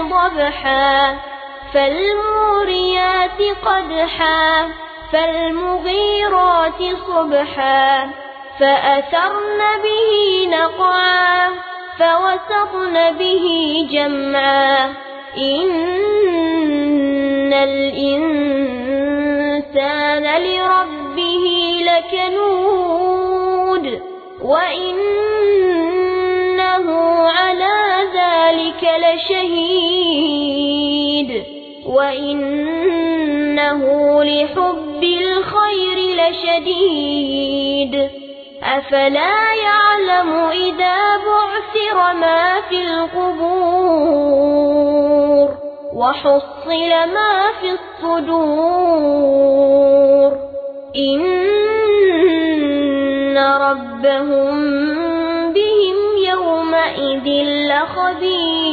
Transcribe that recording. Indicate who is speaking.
Speaker 1: ضبحا فالموريات قدحا فالمغيرات صبحا فأثرن به نقعا فوسطن به جمعا إن الإنسان لربه لكنود وإنه على ذلك لشهيد وإنه لحب الخير لشديد أفلا يعلم إذا بعثر ما في القبور وحصل ما في الصدور إن ربهم بهم يومئذ لخبير.